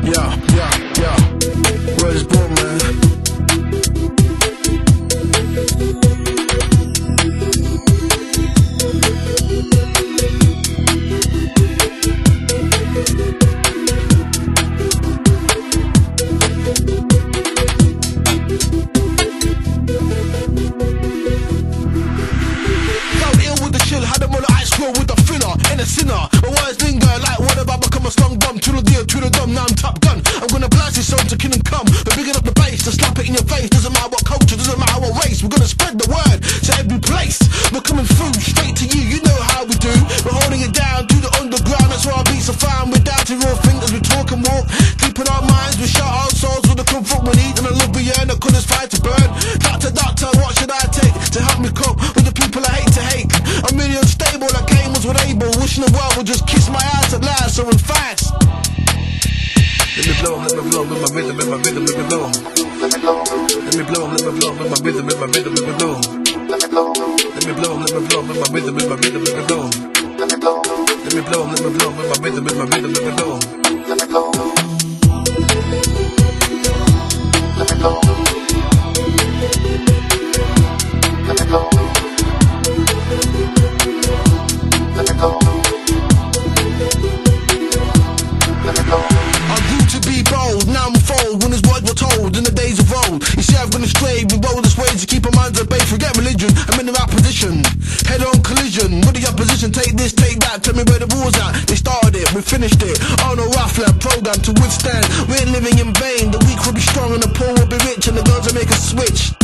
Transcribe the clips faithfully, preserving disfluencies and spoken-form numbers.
Yeah, yeah, yeah. Word is born, man. With the filler and a sinner, my words linger like what about become a slung bum? To the deal, to the dumb, now I'm Top Gun. I'm gonna blast this song to Kingdom Come. But bigging up the bass to slap it in your face. Doesn't matter what culture, doesn't matter what race. We're gonna spread the word to every place. We're coming through straight to you, you know how we do. We're holding it down to the underground. That's why our beats are fine. We're down to real things as we talk and walk. Keeping our minds, we shout our souls with the comfort we need and the love we earn. The colours fight to burn. Doctor, doctor, what should I take to help me cope with the people I hate to hate? I'm really unstable like gamers with able. Wishing the world would just kiss my ass at last, so I'm fast. Let me blow, let me blow, with my rhythm, with my rhythm, let me blow. Let me blow, let me blow, let me blow, with my rhythm, with my rhythm, let me blow. Let me blow, let me blow, let me blow, with my rhythm, with my rhythm, let me blow. Let me blow, let me blow, let me blow, with my rhythm, with my rhythm, let me blow. Let me blow, let me blow, let me blow. Let me go. Let me go. I grew to be bold, now I'm fold. When his words were told in the days of old. You see I've gone astray with boldest ways to keep our minds at bay. Forget religion, I'm in the right position. Head on collision, with the opposition. Take this, take that, tell me where the war's at. They started it, we finished it. On a rough lab program to withstand. We ain't living in vain. The weak will be strong and the poor will be rich. And the girls will make a switch.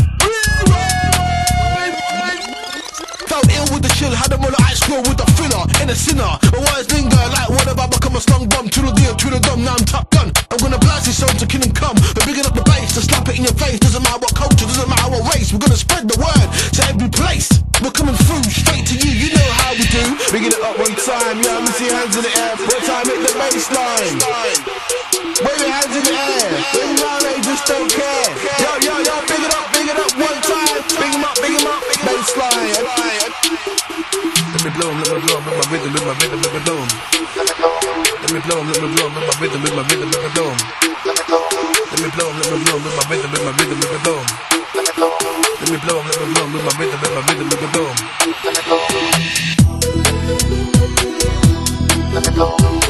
Felt ill with the chill, had them on the ice cream with the filler and a sinner. My words linger like what have I become a slung bum? To the deal, to the dumb, now I'm Top Gun. I'm gonna blast this song to Kingdom Come. But bigging up the bass to slap it in your face. Doesn't matter what culture, doesn't matter what race. We're gonna spread the word to every place. We're coming through straight to you, you know how we do. Bigging it up one time, yeah, let me see your hands in the air. One time hit the baseline. Wave your hands in the air. When now they just don't care. Yo, yo, yo, big it up, big it up one time. Big 'em up, big 'em up, baseline. Let me blow, let me blow, with my rhythm, with my rhythm, let me blow. Let me blow, let me blow, with my rhythm, with my rhythm, let me blow. Let me blow, let me blow, with my rhythm, with my rhythm, let me blow. Let me blow, let me blow, with my rhythm, with my rhythm, let me blow. Let me blow. Let me blow.